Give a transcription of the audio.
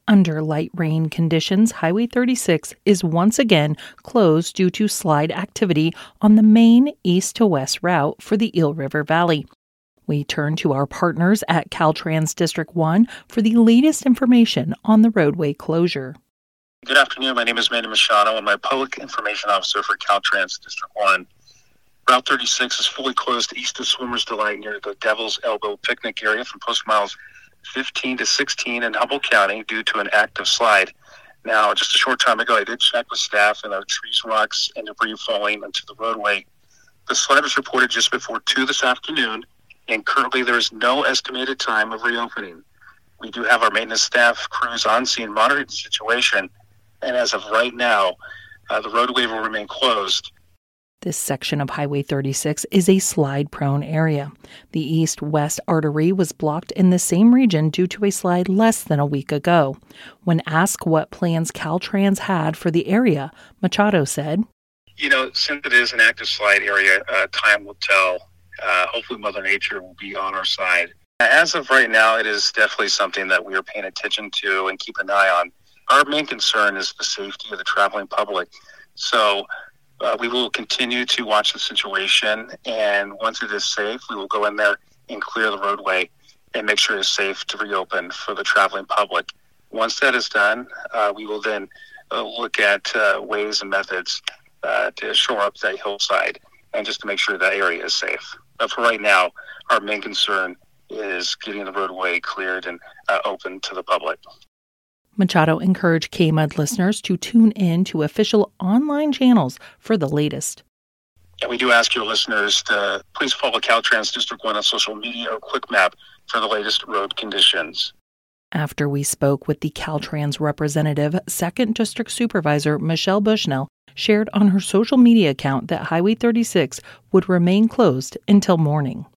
Under light rain conditions, Highway 36 is once again closed due to slide activity on the main east to west route for the Eel River Valley. We turn to our partners at Caltrans District 1 for the latest information on the roadway closure. Good afternoon. My name is Manny Machado. I'm a public information officer for Caltrans District 1. Route 36 is fully closed east of Swimmer's Delight near the Devil's Elbow picnic area from post miles 15 to 16 in Humboldt County due to an active slide. Now, just a short time ago, I did check with staff, and there are trees, rocks, and debris falling onto the roadway. The slide was reported just before 2 this afternoon, and currently there is no estimated time of reopening. We do have our maintenance staff crews on scene monitoring the situation, and as of right now, the roadway will remain closed. This section of Highway 36 is a slide-prone area. The east-west artery was blocked in the same region due to a slide less than a week ago. When asked what plans Caltrans had for the area, Machado said, Since it is an active slide area, time will tell. Hopefully Mother Nature will be on our side. As of right now, it is definitely something that we are paying attention to and keep an eye on. Our main concern is the safety of the traveling public. So we will continue to watch the situation, and once it is safe, we will go in there and clear the roadway and make sure it's safe to reopen for the traveling public. Once that is done, we will then look at ways and methods to shore up that hillside and just to make sure that area is safe. But for right now, our main concern is getting the roadway cleared and open to the public. Machado encouraged KMUD listeners to tune in to official online channels for the latest. And we do ask your listeners to please follow Caltrans District 1 on social media or QuickMap for the latest road conditions. After we spoke with the Caltrans representative, 2nd District Supervisor Michelle Bushnell shared on her social media account that Highway 36 would remain closed until morning.